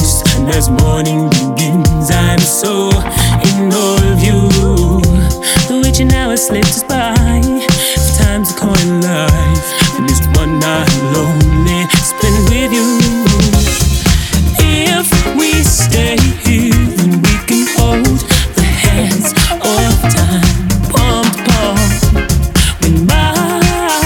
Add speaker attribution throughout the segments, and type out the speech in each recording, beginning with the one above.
Speaker 1: face, and as morning begins, I'm so in all of you. The reaching hour slips us by. If time's a coin life, then this one night lonely spent with you. If we stay here, then we can hold the hands of time, palm to palm. When mine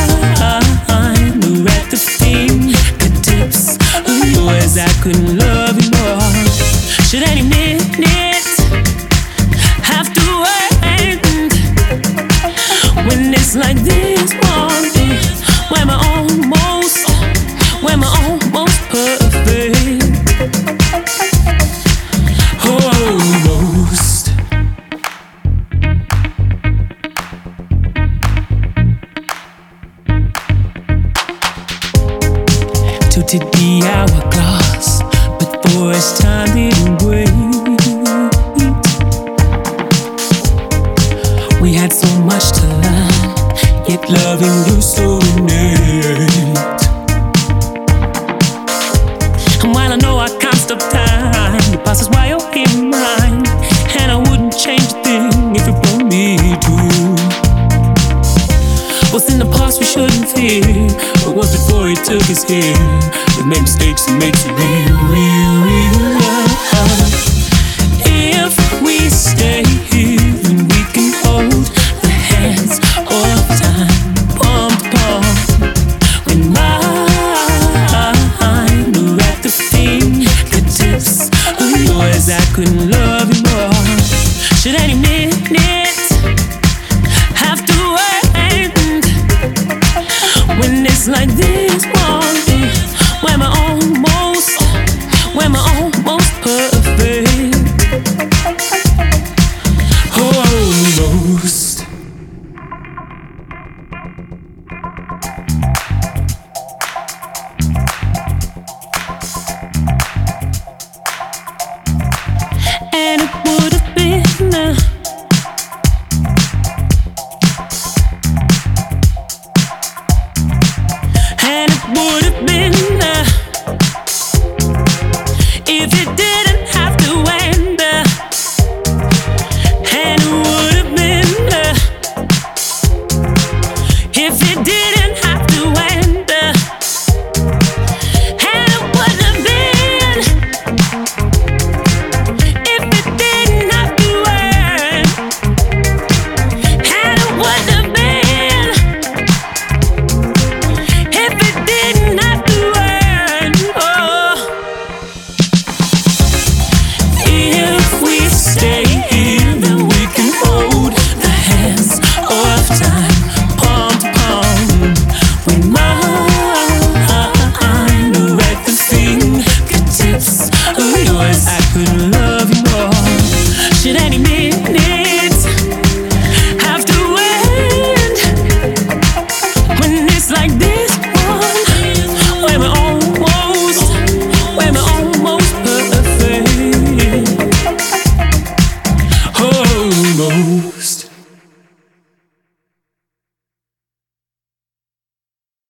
Speaker 1: are at the fingertips of yours, I couldn't love you more. Should any minute have to end when it's like this morning, when we're almost perfect. Almost. Tilted the hourglass, but for us time didn't wait. We had so much to learn, yet loving you so innate. And while I know I can't stop time, it passes while you're in mine, and I wouldn't change a thing if it brought me to you. What's in the past we shouldn't fear, but what's before it took us here. We make mistakes and makes it real, real, real love. If we stay here, then we can hold the hands of time, palm to palm. When mine are at the fingertips of yours, I couldn't love you more. Should any minute have to end when it's like this morning, when we're almost perfect. Almost. And it would have been and it would have been if it didn't have to end. And it would have been if it didn't have to end. And it would have been if it didn't have to end. And it would have been if it didn't have to end. Oh. If we stay here, then we can hold the hands of time, palm to palm. When mine are at the fingertips of yours, I couldn't love you more. Should any minute have to end when it's like this one, when we're almost perfect. Almost.